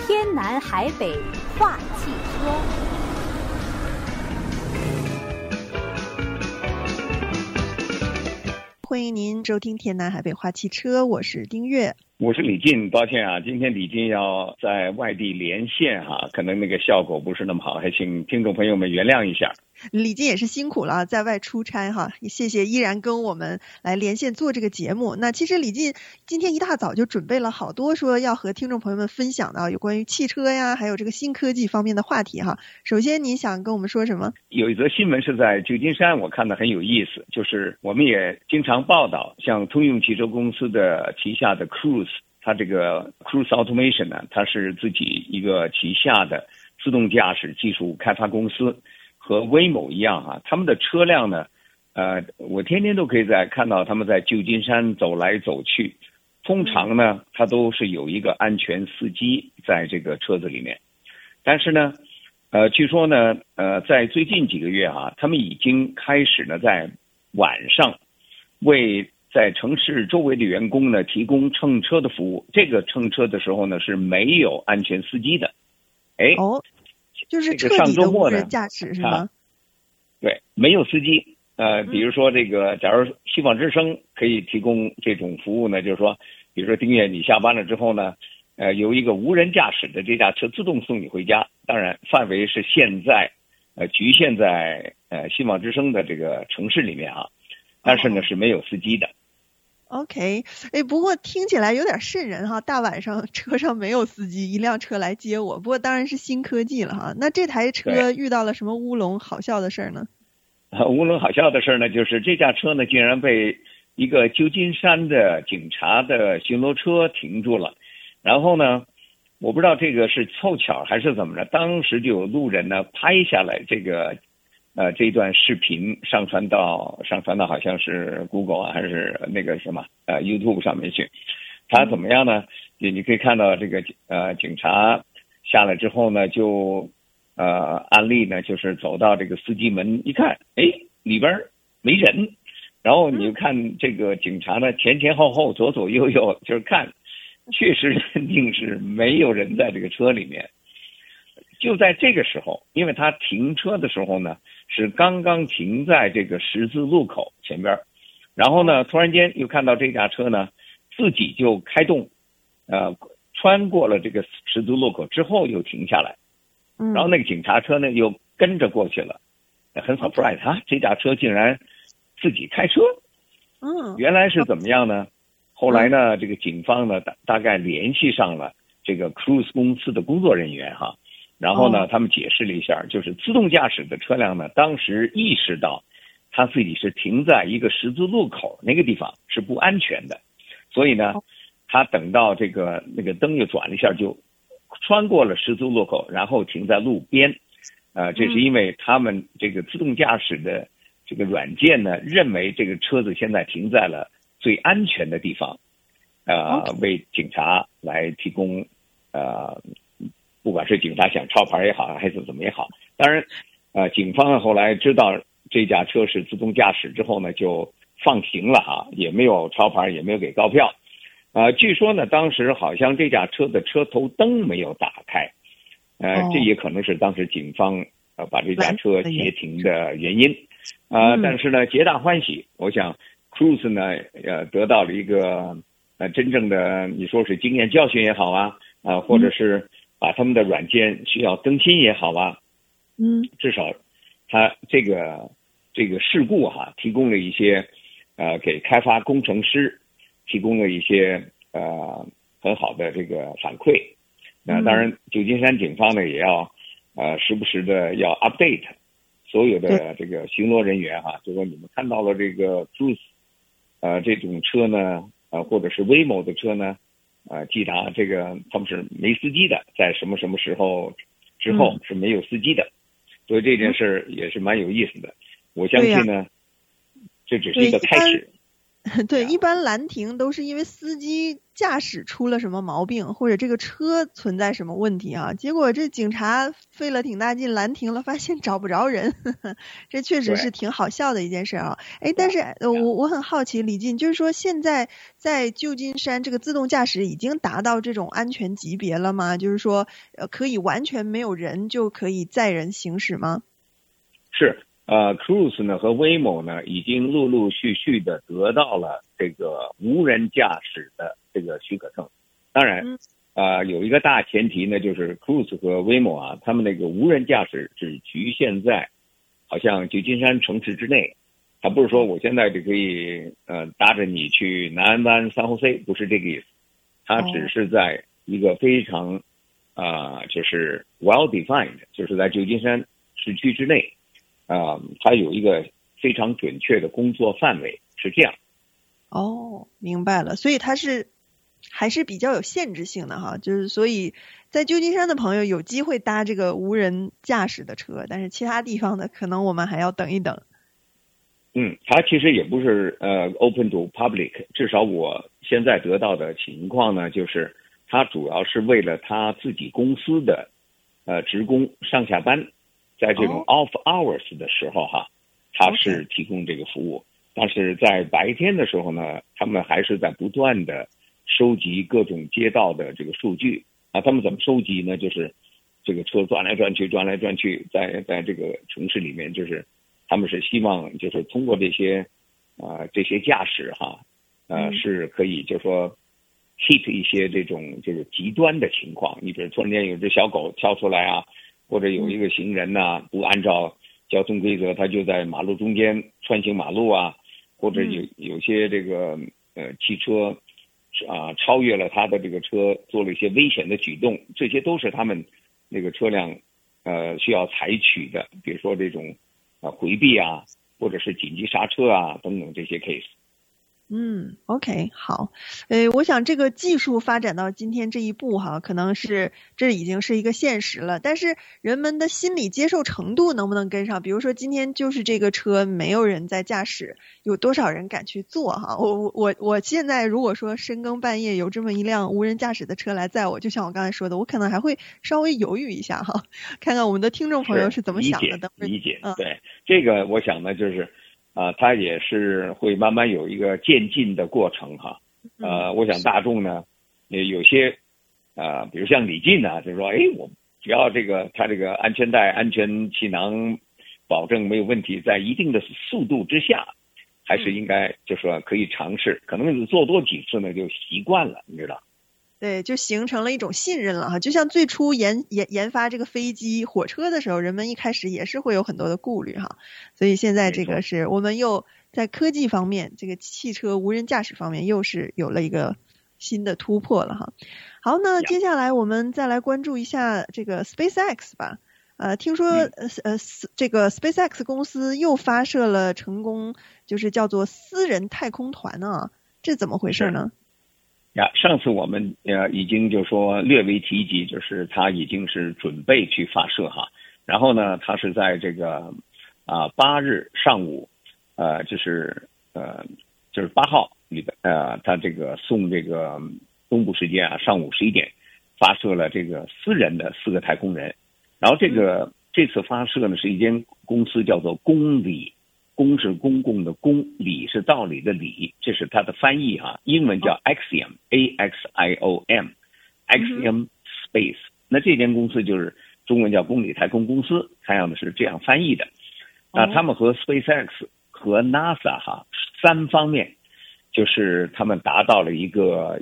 天南海北话汽车。 欢迎您收听天南海北话汽车，我是丁月。 我是李进，抱歉啊，今天李进要在外地连线哈，可能那个效果不是那么好，还请听众朋友们原谅一下。 李进也是辛苦了，在外出差哈，也谢谢依然跟我们来连线做这个节目。那其实李进今天一大早就准备了好多说要和听众朋友们分享的有关于汽车呀，还有这个新科技方面的话题哈。首先你想跟我们说什么？ 有一则新闻是在旧金山，我看得很有意思，就是我们也经常报道，像通用汽车公司的旗下的 Cruise， 它这个 Cruise Automation 呢，它是自己一个旗下的自动驾驶技术开发公司。和Waymo一样啊，他们的车辆呢，我天天都可以看到他们在旧金山走来走去。通常呢，他都是有一个安全司机在这个车子里面。但是呢，据说呢，在最近几个月啊，他们已经开始呢在晚上为在城市周围的员工呢提供乘车的服务。这个乘车的时候呢是没有安全司机的。 就是彻底的无人驾驶是吗？ 对，没有司机。比如说这个，假如希望之声可以提供这种服务呢，就是说，比如说丁月你下班了之后呢，有一个无人驾驶的这架车自动送你回家。当然，范围是现在局限在希望之声的这个城市里面啊，但是呢是没有司机的。 OK， 不过听起来有点瘆人哈，大晚上车上没有司机，一辆车来接我。不过当然是新科技了哈。那这台车遇到了什么乌龙好笑的事儿呢？ 乌龙好笑的事儿呢，就是这架车呢竟然被一个旧金山的警察的巡逻车停住了。然后呢，我不知道这个是凑巧还是怎么着，当时就有路人呢拍下来这一段视频上传到好像是 Google 啊还是那个什么YouTube 上面去。他怎么样呢？你可以看到这个警察下来之后呢，就案例呢就是走到这个司机门一看，里边没人。然后你就看这个警察呢前前后后左左右右就是看，确实认定是没有人在这个车里面。就在这个时候，因为他停车的时候呢是刚刚停在这个十字路口前边，然后呢突然间又看到这架车呢自己就开动，穿过了这个十字路口之后又停下来，然后那个警察车呢又跟着过去了。很 surprise 啊，这架车竟然自己开车。原来是怎么样呢？后来呢这个警方呢大概联系上了这个 Cruise 公司的工作人员哈。然后呢他们解释了一下，就是自动驾驶的车辆呢当时意识到他自己是停在一个十字路口那个地方是不安全的，所以呢他等到那个灯又转了一下，就穿过了十字路口，然后停在路边。这是因为他们这个自动驾驶的这个软件呢认为这个车子现在停在了最安全的地方，为警察来提供不管是警察想抄牌也好还是怎么也好。当然警方后来知道这架车是自动驾驶之后呢就放行了哈，也没有抄牌也没有给告票。据说呢当时好像这架车的车头灯没有打开，这也可能是当时警方把这架车截停的原因。但是呢皆大欢喜，我想 Cruise 呢得到了一个真正的你说是经验教训也好啊，或者是把他们的软件需要更新也好啊，至少他这个事故哈提供了一些给开发工程师提供了一些很好的这个反馈。当然旧金山警方呢也要时不时的要 update 所有的这个巡逻人员哈，就说你们看到了这个 Cruise 这种车呢或者是 Waymo 的车呢记得这个他们是没司机的，在什么什么时候之后是没有司机的。所以这件事也是蛮有意思的。我相信呢这只是一个开始。 对，一般拦停都是因为司机驾驶出了什么毛病，或者这个车存在什么问题啊。结果这警察费了挺大劲拦停了，发现找不着人，这确实是挺好笑的一件事啊。哎，但是我很好奇，李进，就是说现在在旧金山这个自动驾驶已经达到这种安全级别了吗？就是说可以完全没有人就可以载人行驶吗？ 是。Cruise 呢和 Waymo 呢已经陆陆续续的得到了这个无人驾驶的这个许可证。当然，有一个大前提呢，就是 Cruise 和 Waymo 啊，他们那个无人驾驶只局限在好像旧金山城市之内，它不是说我现在就可以搭着你去南安湾、San Jose，不是这个意思。它只是在一个非常就是 well defined， 就是在旧金山市区之内。它有一个非常准确的工作范围，是这样。 哦，明白了，所以它是还是比较有限制性的哈，就是所以在旧金山的朋友有机会搭这个无人驾驶的车，但是其他地方的可能我们还要等一等。 它其实也不是open to public， 至少我现在得到的情况呢，就是它主要是为了他自己公司的职工上下班。在这种 off hours 的时候哈，他是提供这个服务，但是在白天的时候呢，他们还是在不断的收集各种街道的这个数据啊。他们怎么收集呢？就是这个车转来转去，在这个城市里面，就是他们是希望就是通过这些驾驶哈，是可以就是说 hit 一些这种就是极端的情况。你比如突然间有只小狗跳出来啊。或者有一个行人呢，不按照交通规则，他就在马路中间穿行马路啊，或者有些这个汽车超越了他的这个车，做了一些危险的举动，这些都是他们那个车辆需要采取的，比如说这种回避啊，或者是紧急刹车啊等等这些 case。 OK， 好，我想这个技术发展到今天这一步哈，可能是这已经是一个现实了，但是人们的心理接受程度能不能跟上？比如说今天就是这个车没有人在驾驶，有多少人敢去坐哈？我现在如果说深更半夜有这么一辆无人驾驶的车来载我，就像我刚才说的，我可能还会稍微犹豫一下哈，看看我们的听众朋友是怎么想的。 理解，对，这个我想呢就是。它也是会慢慢有一个渐进的过程哈。我想大众呢，有些比如像李进呢，就是说，我只要它这个安全带、安全气囊保证没有问题，在一定的速度之下，还是应该就说可以尝试，可能做多几次呢就习惯了，你知道。 对，就形成了一种信任了哈。就像最初研发这个飞机、火车的时候，人们一开始也是会有很多的顾虑哈。所以现在这个是我们又在科技方面，这个汽车无人驾驶方面又是有了一个新的突破了哈。好，那接下来我们再来关注一下这个 SpaceX 吧。听说这个 SpaceX 公司又发射了成功，就是叫做私人太空团啊，这怎么回事呢？ 上次我们已经就说略微提及，就是他已经是准备去发射哈，然后呢，他是在这个8日上午，就是8号里的他这个送这个东部时间上午11点发射了这个私人的4个太空人，然后这次发射呢是一间公司叫做公理。公是公共的公，理是道理的理，这是它的翻译哈，英文叫 Axiom AXIOM Axiom Space。那这间公司就是中文叫公理太空公司，看样子是这样翻译的。那他们和 SpaceX 和 NASA 哈3方面，就是他们达到了一个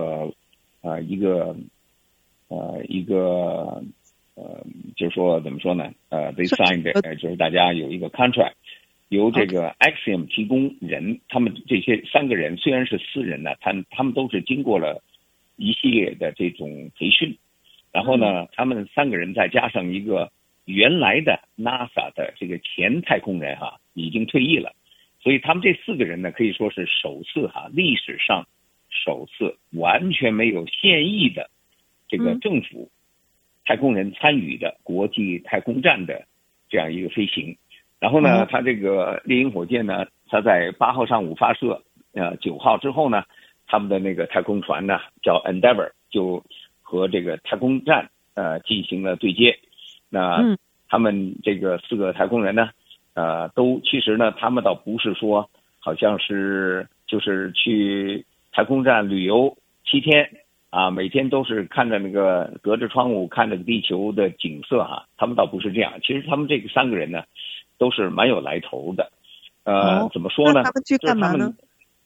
就是说怎么说呢？They signed 就是大家有一个 contract。由这个 Axiom 提供人，他们这些3个人虽然是私人呢，他们都是经过了一系列的这种培训，然后呢，他们3个人再加上一个原来的 NASA 的这个前太空人哈，已经退役了，所以他们这4个人呢，可以说是首次历史上首次完全没有现役的这个政府太空人参与的国际太空站的这样一个飞行。然后呢，它这个猎鹰火箭呢，它在8号上午发射， 9号之后呢，他们的那个太空船呢叫 Endeavour 就和这个太空站进行了对接。那他们这个4个太空人呢，都其实呢，他们倒不是说好像是就是去太空站旅游7天啊，每天都是看着那个隔着窗户看着地球的景色哈，他们倒不是这样。其实他们这个3个人呢，都是蛮有来头的。怎么说呢？ 他们去干嘛呢？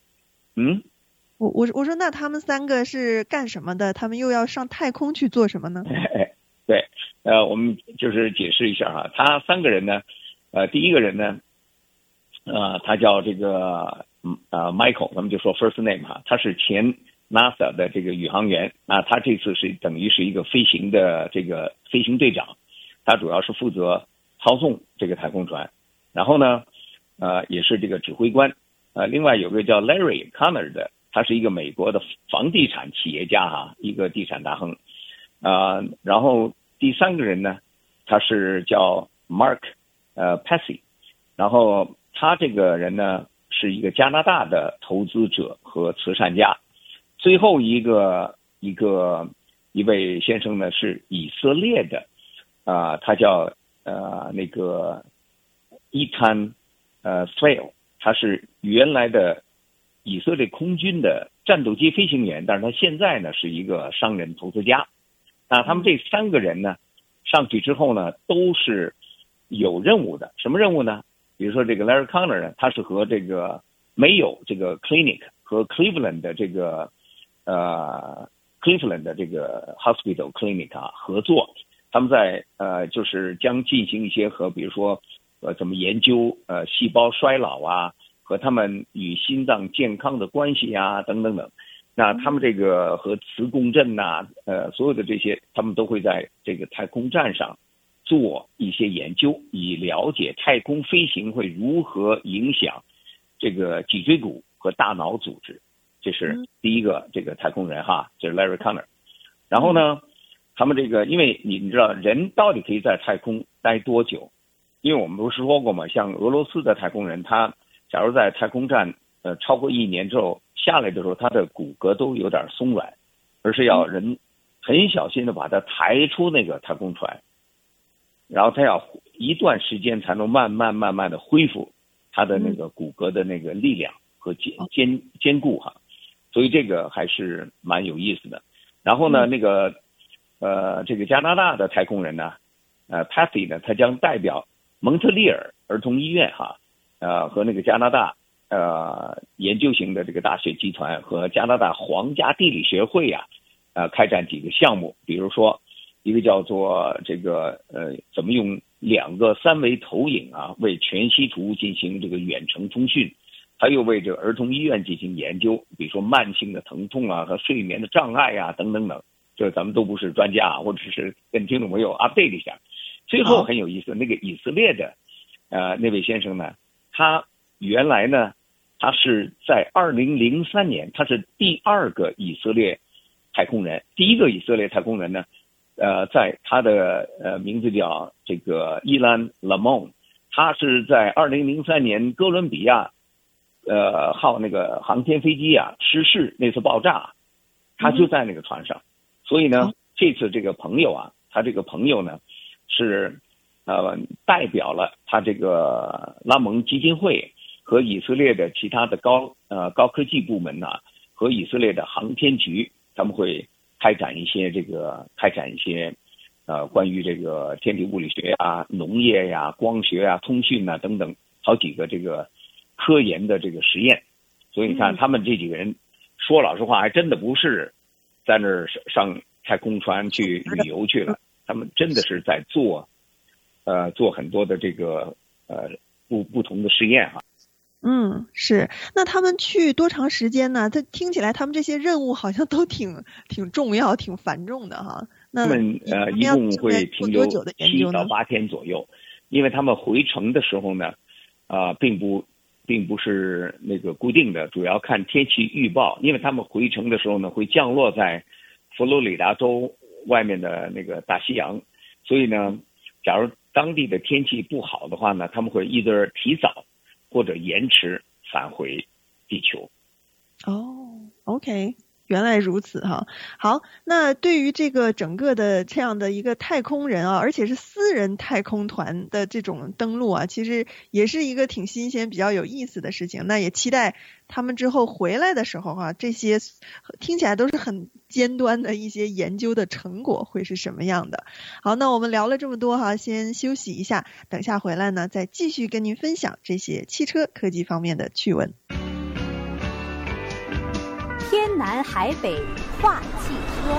我说那他们3个是干什么的？他们又要上太空去做什么呢？ 对，我们就是解释一下哈，他3个人呢，第一个人呢，他叫这个Michael， 咱们就说 first name 哈，他是前 NASA 的这个宇航员啊，他这次是等于是一个飞行的这个飞行队长，他主要是负责操纵这个太空船，然后呢，也是这个指挥官。另外有个叫 Larry Connor 的，他是一个美国的房地产企业家哈，一个地产大亨。然后第3个人呢，他是叫 Mark Passy， 然后他这个人呢是一个加拿大的投资者和慈善家。最后一位先生呢是以色列的，他叫那个Eitan Sfail， 他是原来的以色列空军的战斗机飞行员，但是他现在呢是一个商人投资家。那他们这3个人呢，上去之后呢，都是有任务的。什么任务呢？比如说这个 Larry Connor 呢，他是和这个没有这个 Clinic 和 Cleveland 的这个Cleveland 的这个 Hospital Clinic 合作，他们在就是将进行一些和比如说怎么研究细胞衰老啊，和他们与心脏健康的关系啊等等等。那他们这个和磁共振呐，所有的这些，他们都会在这个太空站上做一些研究，以了解太空飞行会如何影响这个脊椎骨和大脑组织。这是第一个这个太空人哈，就是 Larry Connor。然后呢，他们这个因为你知道人到底可以在太空待多久？因为我们不是说过嘛，像俄罗斯的太空人，他假如在太空站超过1年之后下来的时候，他的骨骼都有点松软，而是要人很小心的把他抬出那个太空船，然后他要一段时间才能慢慢的恢复他的那个骨骼的那个力量和坚固哈，所以这个还是蛮有意思的。然后呢，那个这个加拿大的太空人呢，Patty 呢，他将代表蒙特利尔儿童医院哈，和那个加拿大研究型的这个大学集团和加拿大皇家地理学会呀，开展几个项目，比如说一个叫做这个怎么用2个3维投影啊为全息图进行这个远程通讯，还有为这个儿童医院进行研究，比如说慢性的疼痛啊和睡眠的障碍啊等等等，这咱们都不是专家啊，或者是跟听众朋友 update 一下。最后很有意思，那个以色列的那位先生呢，他原来呢，他是在2003年，他是第2个以色列太空人，第1个以色列太空人呢，在他的名字叫这个伊兰拉蒙，他是在2003年哥伦比亚号那个航天飞机啊失事那次爆炸，他就在那个船上，所以呢，这次这个朋友啊，他这个朋友呢是代表了他这个拉蒙基金会和以色列的其他的高科技部门呢，和以色列的航天局，他们会开展一些关于这个天体物理学啊、农业呀、光学啊、通讯啊等等好几个这个科研的这个实验。所以你看他们这几个人说老实话还真的不是在那儿上太空船去旅游去了，他们真的是在做很多的这个不同的实验哈。 是。那他们去多长时间呢？他听起来他们这些任务好像都挺重要、挺繁重的哈。那他们一共会停留7到8天左右，因为他们回程的时候呢，并不是那个固定的，主要看天气预报。因为他们回程的时候呢，会降落在佛罗里达州外面的那个大西洋，所以呢，假如当地的天气不好的话呢，他们会either提早或者延迟返回地球。 哦，OK。原来如此哈，好，那对于这个整个的这样的一个太空人啊，而且是私人太空团的这种登陆啊，其实也是一个挺新鲜、比较有意思的事情。那也期待他们之后回来的时候哈，这些听起来都是很尖端的一些研究的成果会是什么样的。好，那我们聊了这么多哈，先休息一下，等下回来呢，再继续跟您分享这些汽车科技方面的趣闻。 天南海北话汽车。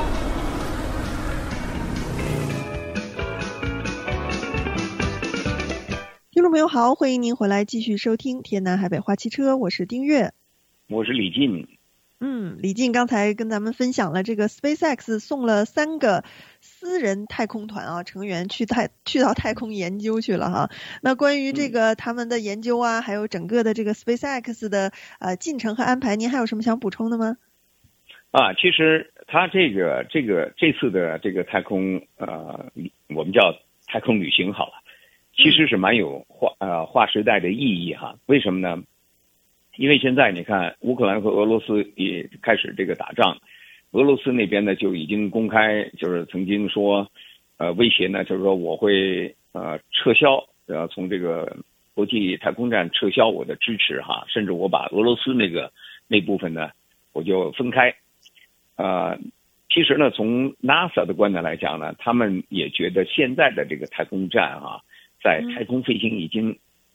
听众朋友好，欢迎您回来继续收听天南海北话汽车，我是丁月， 我是李进。 李进刚才跟咱们分享了这个 SpaceX 送了3个私人太空团啊成员去到太空研究去了哈。那关于这个他们的研究啊，还有整个的这个 SpaceX 的进程和安排，您还有什么想补充的吗？ 其实他这次的这个太空我们叫太空旅行好了，其实是蛮有划时代的意义哈。为什么呢？因为现在你看乌克兰和俄罗斯也开始这个打仗，俄罗斯那边呢就已经公开就是曾经说威胁呢，就是说我会撤销从这个国际太空站撤销我的支持哈，甚至我把俄罗斯那部分呢我就分开。其实呢，从 NASA 的观点来讲呢，他们也觉得现在的这个太空站啊，在太空飞行已经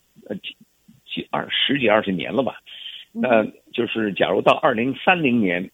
十几20年了吧。那就是假如到2030年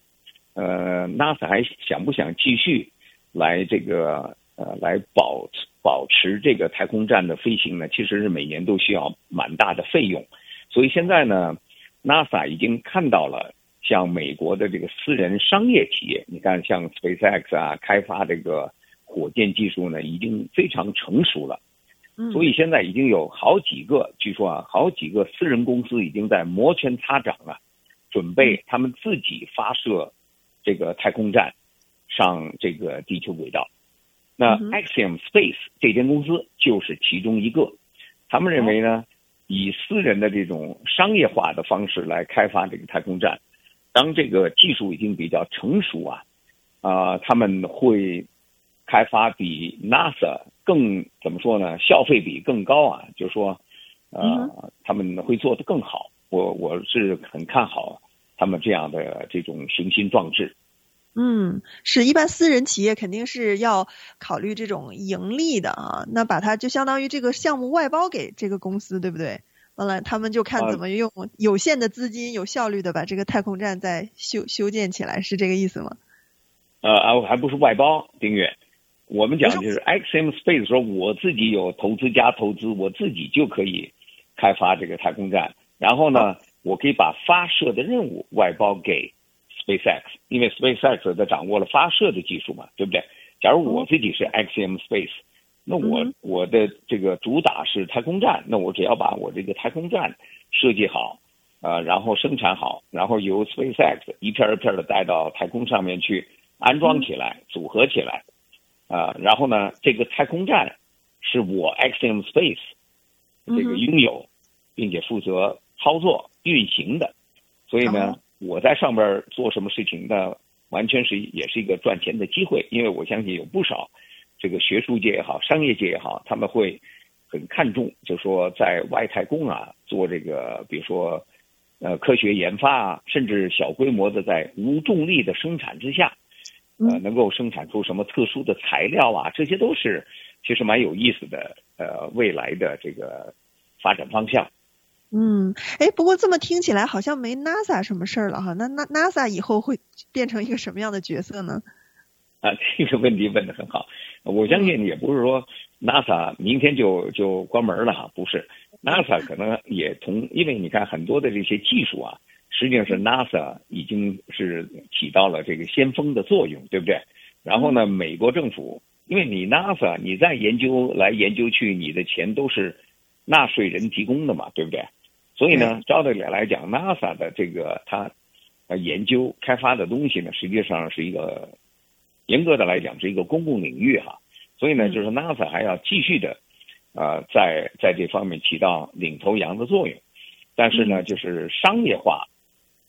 ，NASA 还想不想继续来这个来保持这个太空站的飞行呢？其实是每年都需要蛮大的费用，所以现在呢 ，NASA 已经看到了。像美国的这个私人商业企业，你看像 SpaceX 啊，开发这个火箭技术呢，已经非常成熟了。所以现在已经有好几个，据说好几个私人公司已经在摩拳擦掌了，准备他们自己发射这个太空站上这个地球轨道。那 Axiom Space 这间公司就是其中一个。他们认为呢，以私人的这种商业化的方式来开发这个太空站。当这个技术已经比较成熟他们会开发比 NASA 更怎么说呢？消费比更高就是说，他们会做得更好。我是很看好他们这样的这种雄心壮志。 是一般私人企业肯定是要考虑这种盈利的那把它就相当于这个项目外包给这个公司，对不对？完了，他们就看怎么用有限的资金有效率的把这个太空站再修建起来，是这个意思吗？ 还不是外包，丁月。我们讲就是 Axiom Space 说我自己有投资加投资，我自己就可以开发这个太空站，然后呢，我可以把发射的任务外包给 SpaceX， 因为 SpaceX 它掌握了发射的技术嘛，对不对？假如我自己是 Axiom Space。那我的这个主打是太空站，那我只要把我这个太空站设计好，然后生产好，然后由 SpaceX 一片一片的带到太空上面去安装起来，组合起来，然后呢，这个太空站是我 Axiom Space 这个拥有，并且负责操作运行的，所以呢，我在上边做什么事情呢，完全也是一个赚钱的机会，因为我相信有不少。这个学术界也好，商业界也好，他们会很看重，就是说在外太空做这个，比如说科学研发甚至小规模的在无重力的生产之下，能够生产出什么特殊的材料这些都是其实蛮有意思的未来的这个发展方向。 不过这么听起来好像没 NASA 什么事儿了哈，那 NASA 以后会变成一个什么样的角色呢？ 这个问题问得很好。我相信也不是说 NASA 明天就关门了不是 NASA 可能也因为你看很多的这些技术实际上是 NASA 已经是起到了这个先锋的作用，对不对？然后呢，美国政府因为你 NASA 你在研究来研究去，你的钱都是纳税人提供的嘛，对不对？所以呢，照道理来讲 NASA 的这个它研究开发的东西呢，实际上是一个严格的来讲是一个公共领域所以呢，就是 NASA 还要继续的在这方面起到领头羊的作用。但是呢，就是商业化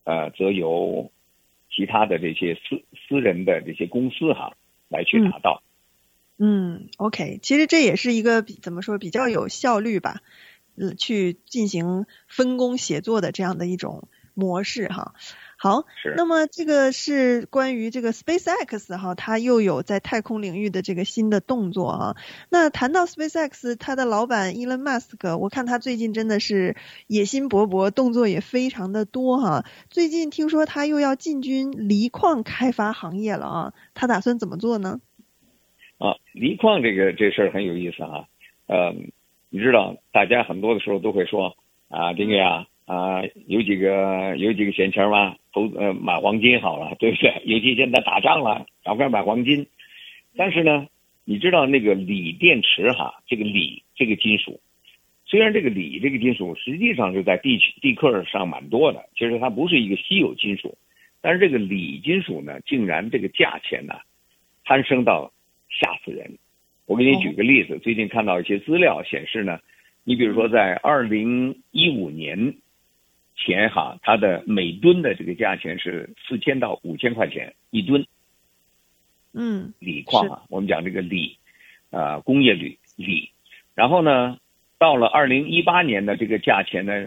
则由其他的这些私人的这些公司来去达到。 OK， 其实这也是一个怎么说比较有效率吧，去进行分工协作的这样的一种模式哈。好，那么这个是关于这个 SpaceX 它又有在太空领域的这个新的动作哈。那谈到 SpaceX， 它的老板 Elon Musk， 我看他最近真的是野心勃勃，动作也非常的多哈。最近听说他又要进军锂矿开发行业了啊，他打算怎么做呢？ 锂矿这事儿很有意思啊。你知道，大家很多的时候都会说这个呀有几个闲钱吗？买黄金好了，对不对？尤其现在打仗了，赶快买黄金。但是呢，你知道那个锂电池这个锂这个金属，虽然这个锂这个金属实际上是在地壳上蛮多的，其实它不是一个稀有金属，但是这个锂金属呢，竟然这个价钱呢攀升到吓死人。我给你举个例子，最近看到一些资料显示呢，你比如说在2015年前它的每吨的这个价钱是4000到5000块钱一吨。锂矿我们讲这个锂工业锂。然后呢，到了2018年的这个价钱呢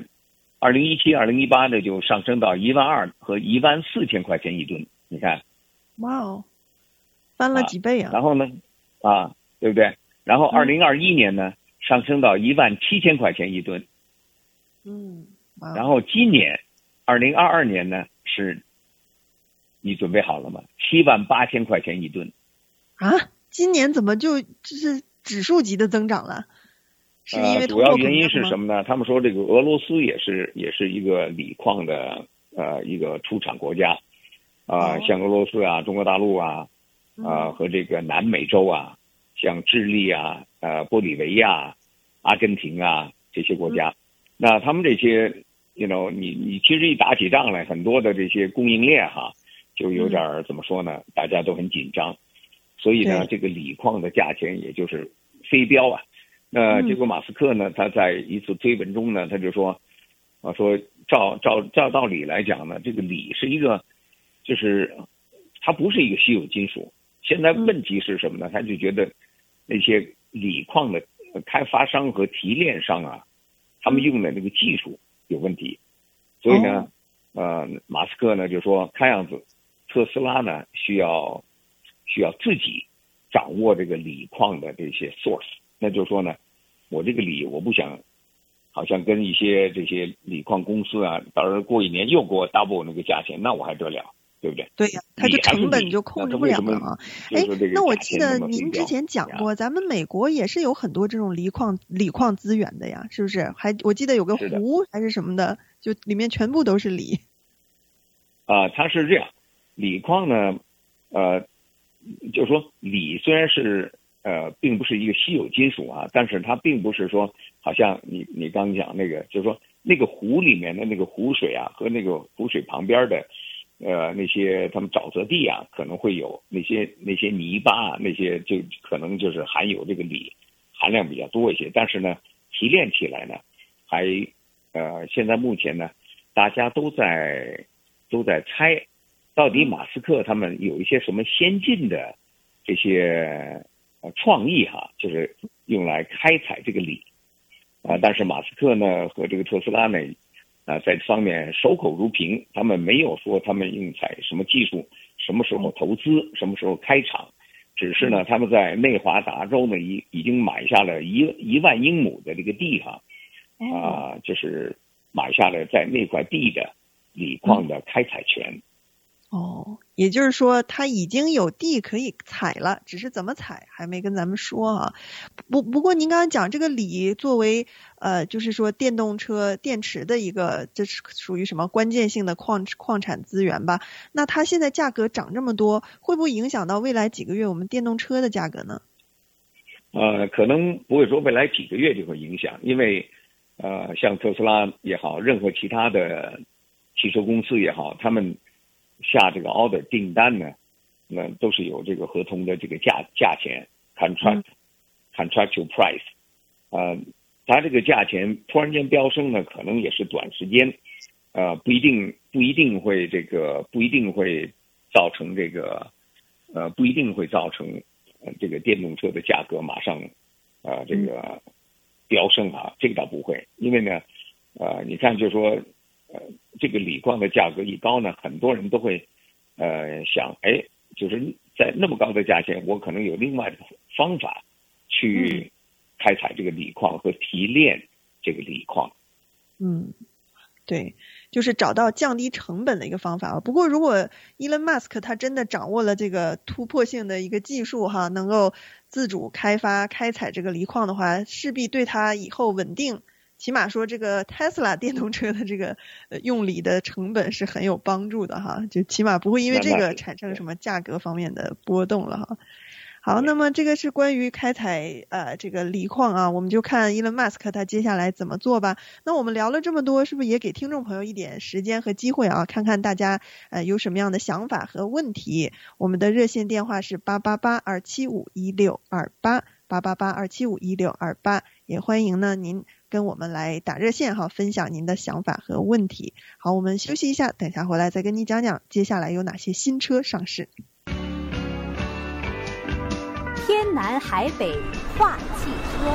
，2017、2018的就上升到12000和14000块钱一吨。你看， 哇哦，翻了几倍啊！ 然后呢，对不对？然后2021年呢，上升到17000块钱一吨。然后今年2022年呢，是你准备好了吗？78000块钱一吨。 今年怎么就是指数级的增长了？是因为主要原因是什么呢？他们说这个俄罗斯也是一个锂矿的一个出产国家像俄罗斯中国大陆和这个南美洲像智利玻利维亚、阿根廷这些国家。那他们这些你其实一打起仗来，很多的这些供应链就有点怎么说呢？大家都很紧张，所以呢，这个锂矿的价钱也就是飞飙那结果马斯克呢，他在一次推文中呢，他就说照道理来讲呢，这个锂是一个就是它不是一个稀有金属。现在问题是什么呢？他就觉得那些锂矿的开发商和提炼商他们用的那个技术有问题。所以呢马斯克呢就说看样子特斯拉呢需要自己掌握这个锂矿的这些 source。那就是说呢，我这个锂我不想好像跟一些这些锂矿公司到时候过一年又给我 double 那个价钱，那我还得了，对不对？ 对呀，它就成本就控制不了了那我记得您之前讲过，咱们美国也是有很多这种锂矿资源的呀，是不是？我记得有个湖还是什么的，就里面全部都是锂。 它是这样，锂矿呢就是说锂虽然是并不是一个稀有金属但是它并不是说好像你刚讲那个，就是说那个湖里面的那个湖水和那个湖水旁边的那些他们沼泽地可能会有那些泥巴那些就可能就是含有这个锂含量比较多一些。但是呢，提炼起来呢，还现在目前呢，大家都在猜，到底马斯克他们有一些什么先进的这些创意就是用来开采这个锂但是马斯克呢和这个特斯拉呢在这方面守口如瓶，他们没有说他们用采什么技术，什么时候投资，什么时候开厂，只是呢他们在内华达州呢已经买下了1万英亩的这个地就是买下了在那块地的锂矿的开采权。 也就是说他已经有地可以采了，只是怎么采还没跟咱们说不过您刚才讲这个锂作为就是说电动车电池的一个，这是属于什么关键性的矿产资源吧？那它现在价格涨这么多，会不会影响到未来几个月我们电动车的价格呢？ 可能不会说未来几个月就会影响，因为像特斯拉也好，任何其他的汽车公司也好，他们下这个 order 订单呢，那都是有这个合同的这个价钱 contractual price。它这个价钱突然间飙升呢，可能也是短时间不一定会造成这个电动车的价格马上这个飙升啊，这个倒不会，因为呢你看就是说这个锂矿的价格一高呢，很多人都会想，就是在那么高的价钱，我可能有另外的方法去开采这个锂矿和提炼这个锂矿。 对，就是找到降低成本的一个方法。不过如果 Elon Musk 他真的掌握了这个突破性的一个技术哈，能够自主开采这个锂矿的话，势必对他以后稳定，起码说这个 Tesla 电动车的这个用锂的成本是很有帮助的哈，就起码不会因为这个产生什么价格方面的波动了哈。好，那么这个是关于开采这个锂矿啊，我们就看 Elon Musk 他接下来怎么做吧。那我们聊了这么多，是不是也给听众朋友一点时间和机会啊，看看大家有什么样的想法和问题。我们的热线电话是888-275-1628，888-275-1628，也欢迎呢您跟我们来打热线哈，分享您的想法和问题。好，我们休息一下，等一下回来再跟您讲讲接下来有哪些新车上市。 天南海北话汽车。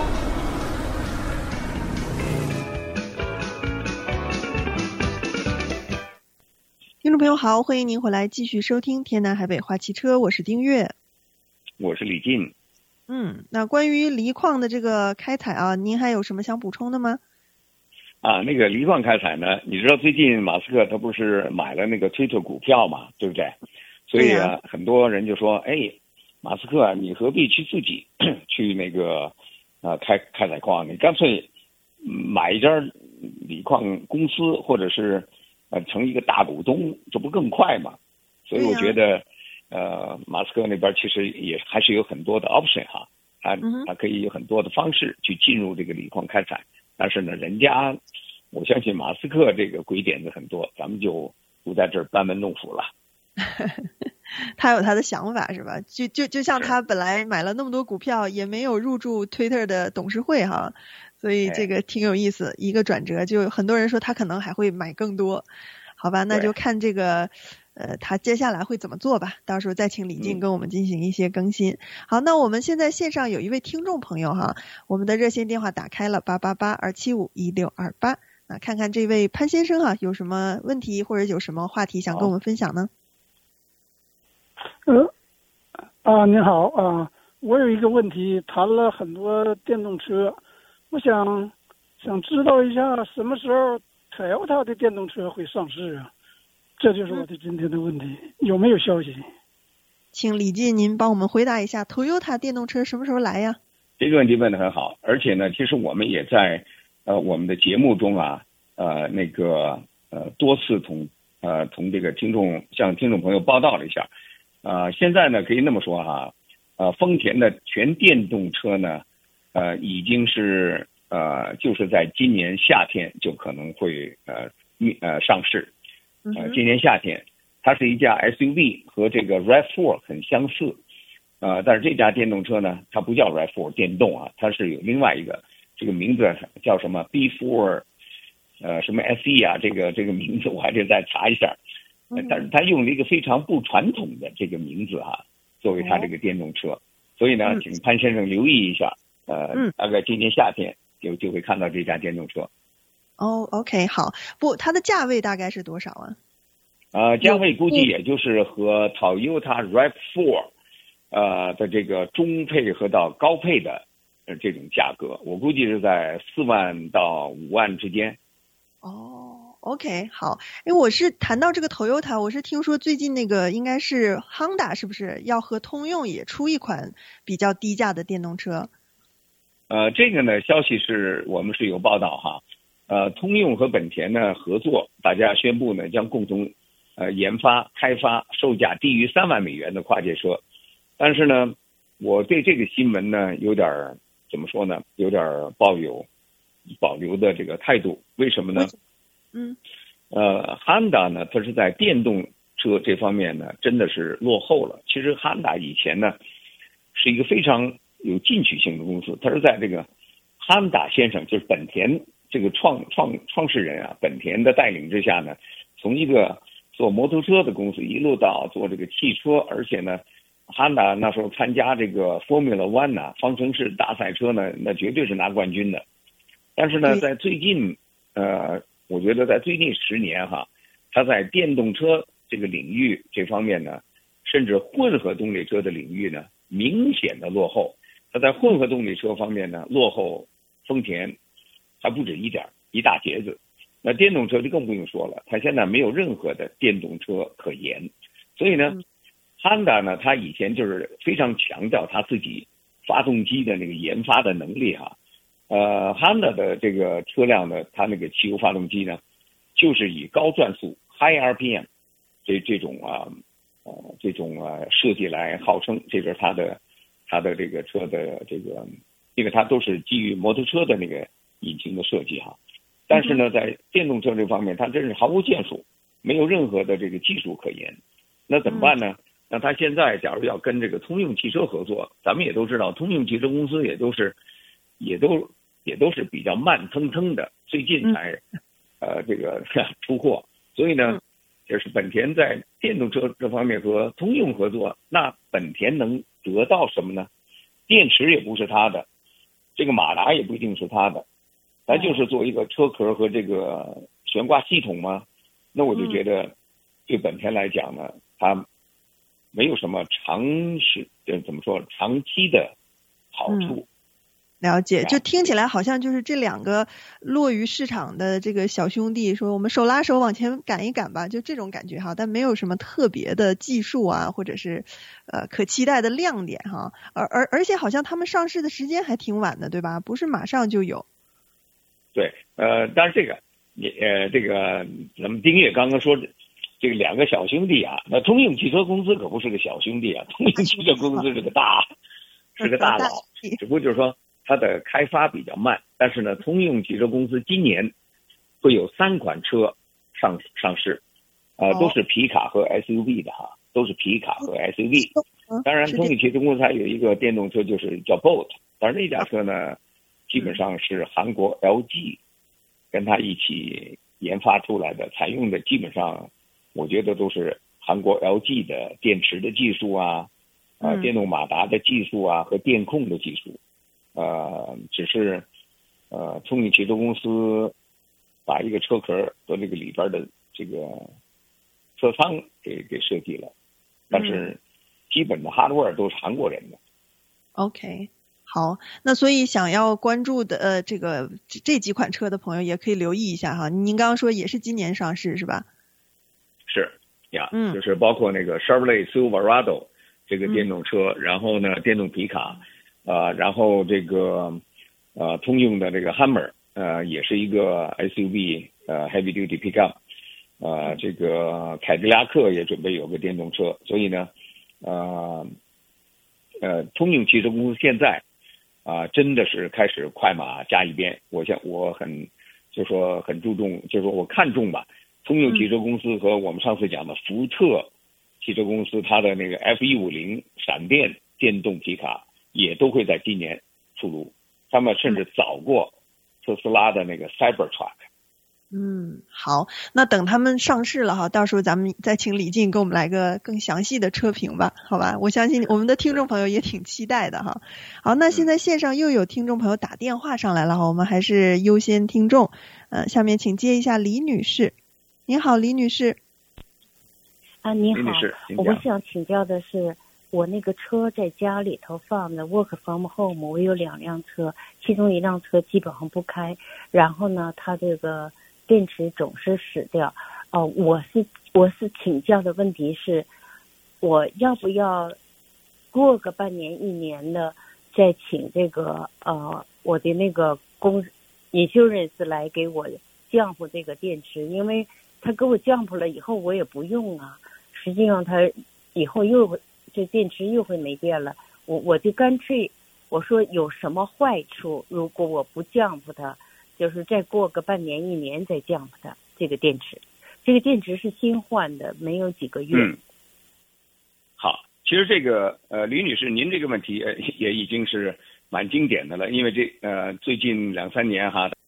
听众朋友好，欢迎您回来继续收听天南海北话汽车，我是丁月， 我是李进。 那关于锂矿的这个开采啊，您还有什么想补充的吗？ 那个锂矿开采呢，你知道最近马斯克他不是买了那个推特股票嘛，对不对？所以很多人就说，马斯克你何必去自己去那个开采矿，你干脆买一家锂矿公司，或者是成一个大股东，这不更快吗？所以我觉得马斯克那边其实也还是有很多的 option 哈，他可以有很多的方式去进入这个锂矿开采，但是呢我相信马斯克这个鬼点子很多，咱们就不在这儿班门弄斧了。 他有他的想法是吧？就像他本来买了那么多股票，也没有入驻 Twitter 的董事会哈，所以这个挺有意思，一个转折，就很多人说他可能还会买更多，好吧？那就看这个他接下来会怎么做吧，到时候再请李静跟我们进行一些更新。好，那我们现在线上有一位听众朋友哈，我们的热线电话打开了888-275-1628，那看看这位潘先生哈有什么问题或者有什么话题想跟我们分享呢？ 您好啊，我有一个问题，谈了很多电动车，我想知道一下什么时候 Toyota 的电动车会上市啊？这就是我的今天的问题，有没有消息？ 请李进您帮我们回答一下 Toyota 电动车什么时候来呀？ 这个问题问得很好，而且呢，其实我们也在我们的节目中多次同这个向听众朋友报道了一下。现在呢可以那么说哈，丰田的全电动车呢，已经是就是在今年夏天就可能会上市。今年夏天，它是一架 SUV， 和这个 RAV4 很相似。但是这架电动车呢，它不叫 RAV4 电动啊，它是有另外一个，这个名字叫什么 B4 什么 SE 啊，这个名字我还得再查一下。但是他用了一个非常不传统的这个名字哈，作为他这个电动车，所以呢，请潘先生留意一下，大概今年夏天就会看到这架电动车。 OK， 好，它的价位大概是多少啊？价位估计也就是和 Toyota RAV4 的这个中配和到高配的这种价格，我估计是在4万到5万之间。 OK， 好，因为我是谈到这个 Toyota， 我是听说最近那个应该是 Honda 是不是要和通用也出一款比较低价的电动车？ 这个呢消息是我们是有报道哈，通用和本田呢合作，大家宣布呢将共同研发开发售价低于3万美元的跨界车，但是呢，我对这个新闻呢有点怎么说呢，有点保留的这个态度，为什么呢？Honda 呢，它是在电动车这方面呢，真的是落后了。其实 Honda 以前呢，是一个非常有进取性的公司，它是在这个 Honda 先生，就是本田这个创始人啊，本田的带领之下呢，从一个做摩托车的公司一路到做这个汽车，而且呢，Honda 那时候参加这个 Formula One 呢，方程式大赛车呢，那绝对是拿冠军的。但是呢，在最近我觉得在最近10年哈，它在电动车这个领域这方面呢，甚至混合动力车的领域呢，明显的落后。它在混合动力车方面呢，落后丰田还不止一大截子。那电动车就更不用说了，它现在没有任何的电动车可言。所以呢，Honda 呢，它以前就是非常强调它自己发动机的那个研发的能力哈。Honda 的这个车辆呢，它那个汽油发动机呢，就是以高转速 high RPM 这种设计来号称，这是它的这个车的这个，因为它都是基于摩托车的那个引擎的设计哈。但是呢，在电动车这方面，它真是毫无建树，没有任何的这个技术可言。那怎么办呢？那他现在假如要跟这个通用汽车合作，咱们也都知道，通用汽车公司也都是比较慢腾腾的，最近才这个出货。所以呢，就是本田在电动车这方面和通用合作，那本田能得到什么呢？电池也不是他的，这个马达也不一定是他的，咱就是做一个车壳和这个悬挂系统嘛。那我就觉得对本田来讲呢，它没有什么长期的好处。 了解，就听起来好像就是这两个落于市场的这个小兄弟说我们手拉手往前赶一赶吧，就这种感觉哈，但没有什么特别的技术啊，或者是可期待的亮点哈。而且好像他们上市的时间还挺晚的，对吧？不是马上就有。 对，但是这个咱们丁岳刚刚说这个两个小兄弟啊，那通用汽车公司可不是个小兄弟啊，通用汽车公司是个大佬，只不过就是说它的开发比较慢。但是呢，通用汽车公司今年会有3款车上市，都是皮卡和 SUV 的哈，都是皮卡和 SUV。当然，通用汽车公司还有一个电动车，就是叫 Bolt， 但是那架车呢，基本上是韩国 LG 跟它一起研发出来的，采用的基本上我觉得都是韩国 LG 的电池的技术啊，电动马达的技术啊和电控的技术。只是通用汽车公司把一个车壳和这个里边的这个车舱给设计了，但是基本的 hardware 都是韩国人的。 OK， 好，那所以想要关注的这几款车的朋友也可以留意一下哈。您刚刚说也是今年上市是吧？ 是呀，就是包括那个 Chevrolet Silverado 这个电动车，然后呢电动皮卡。然后这个通用的这个 Hummer 也是一个 SUV heavy duty pickup， 这个凯迪拉克也准备有个电动车。所以呢通用汽车公司现在真的是开始快马加一鞭。我很注重，就是说我看重吧，通用汽车公司和我们上次讲的福特汽车公司，它的那个 F150 闪电电动皮卡也都会在今年出炉，他们甚至早过特斯拉的那个 Cybertruck。 好，那等他们上市了哈，到时候咱们再请李静给我们来个更详细的车评吧，好吧？我相信我们的听众朋友也挺期待的哈。好，那现在线上又有听众朋友打电话上来了哈，我们还是优先听众。下面请接一下李女士。您好，李女士。 你好，我想请教的是，我那个车在家里头放的 work from home， 我有2辆车，其中1辆车基本上不开，然后呢，它这个电池总是死掉。我是请教的问题是，我要不要过个半年1年的，再请这个我的那个insurance来给我降服这个电池，因为他给我降服了以后我也不用啊，实际上他以后这电池又会没电了，我就干脆我说有什么坏处，如果我不降服它，就是再过个半年1年再降服它这个电池。这个电池是新换的，没有几个月。 好，其实这个李女士，您这个问题也已经是蛮经典的了，因为最近2-3年哈，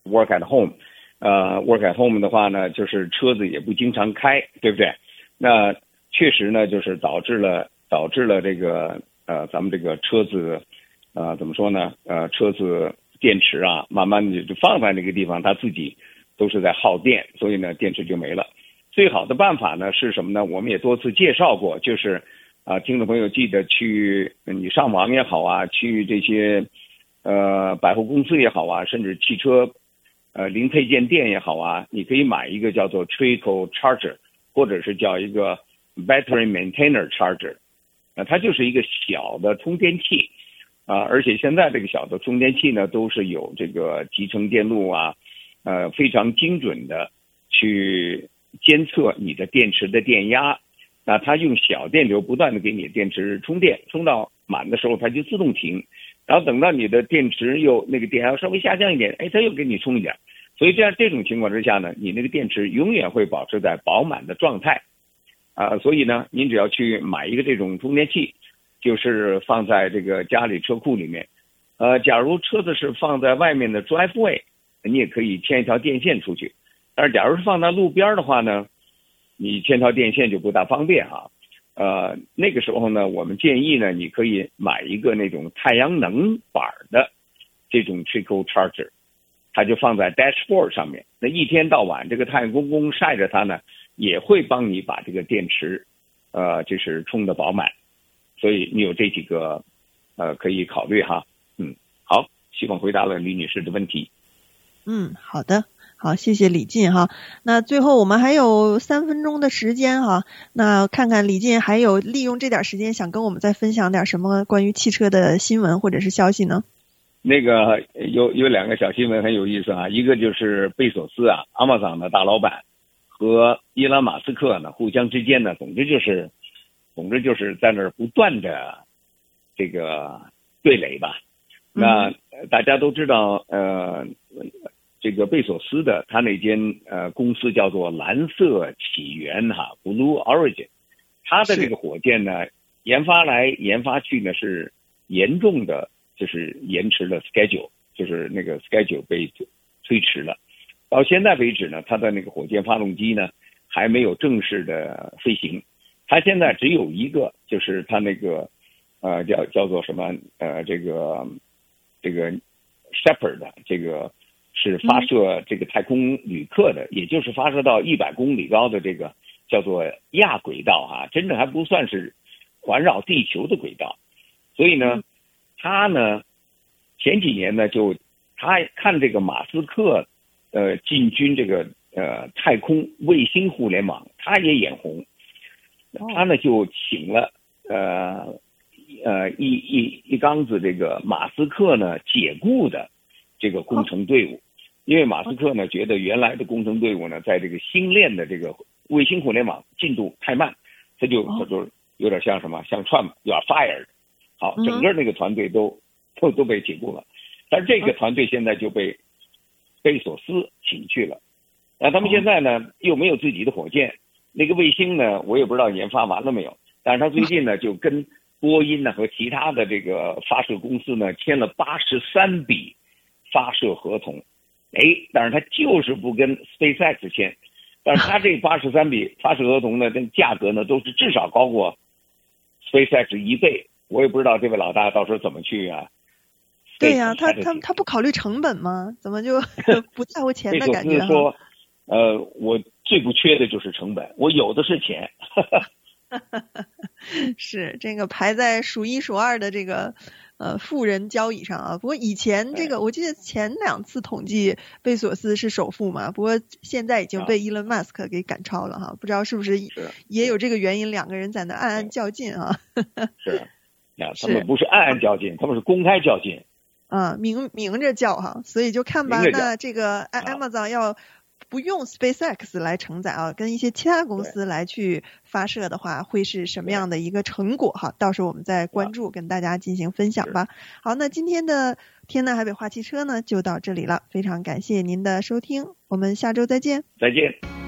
work at home， work at home 的话呢，就是车子也不经常开，对不对？那确实呢，就是导致了这个咱们这个车子怎么说呢？车子电池啊，慢慢的就放在那个地方，它自己都是在耗电，所以呢，电池就没了。最好的办法呢是什么呢？我们也多次介绍过，就是听众朋友记得去你上网也好啊，去这些百货公司也好啊，甚至汽车零配件店也好啊，你可以买一个叫做 Trickle Charger， 或者是叫一个 Battery Maintainer Charger， 它就是一个小的充电器而且现在这个小的充电器呢，都是有这个集成电路啊，非常精准的去监测你的电池的电压。那它用小电流不断的给你电池充电，充到满的时候它就自动停，然后等到你的电池又那个电压稍微下降一点，它又给你充一点。所以这种情况之下呢，你那个电池永远会保持在饱满的状态所以呢，您只要去买一个这种充电器，就是放在这个家里车库里面假如车子是放在外面的 driveway， 你也可以牵一条电线出去。但是假如是放在路边的话呢，你牵条电线就不大方便那个时候呢，我们建议呢，你可以买一个那种太阳能板的这种 Trickle Charger， 它就放在 dashboard 上面。那一天到晚这个太阳公公晒着它呢，也会帮你把这个电池就是充得饱满。所以你有这几个可以考虑哈。好，希望回答了李女士的问题。 好的。好，谢谢李进哈。那最后我们还有3分钟的时间哈，那看看李进还有利用这点时间想跟我们再分享点什么关于汽车的新闻或者是消息呢？ 那个有2个小新闻很有意思一个就是贝索斯Amazon 的大老板和伊朗马斯克呢互相之间呢，总之就是在那儿不断的这个对垒吧。那大家都知道这个贝索斯的他那间公司叫做蓝色起源Blue Origin， 他的这个火箭呢研发来研发去呢是严重的就是延迟了 schedule， 就是那个 schedule 被推迟了。到现在为止呢，他的那个火箭发动机呢还没有正式的飞行。他现在只有一个，就是他那个叫做什么这个 Shepard 的这个是发射这个太空旅客的，也就是发射到100公里高的这个叫做亚轨道真正还不算是环绕地球的轨道。所以呢，他呢前几年呢就他看这个马斯克进军这个太空卫星互联网，他也眼红。他呢就请了一缸子这个马斯克呢解雇的这个工程队伍。因为马斯克呢觉得原来的工程队伍呢在这个星链的这个卫星互联网进度太慢，他就有点像什么，像 Trump 要 fired。 好，整个那个团队都被解雇了。但是这个团队现在就被贝索斯请去了。那他们现在呢又没有自己的火箭，那个卫星呢我也不知道研发完了没有。但是他最近呢就跟波音呢和其他的这个发射公司呢签了83笔发射合同。但是他就是不跟 SpaceX 签。但是他这83笔发射合同呢，这价格呢都是至少高过 SpaceX 1倍。我也不知道这位老大到时候怎么去对呀，他不考虑成本吗？怎么就不在乎钱的感觉？ 说我最不缺的就是成本，我有的是钱。 是这个排在数1数2的这个富人交椅上不过以前这个我记得前2次统计贝索斯是首富嘛，不过现在已经被伊隆马斯克给赶超了不知道是不是也有这个原因，2个人在那暗暗较劲是他们不是暗暗较劲，他们是公开较劲明着较所以就看吧。那这个 Amazon 要不用 SpaceX 来承载跟一些其他公司来去发射的话，会是什么样的一个成果到时候我们再关注跟大家进行分享吧。好，那今天的天南海北话汽车呢就到这里了，非常感谢您的收听，我们下周再见。 再见。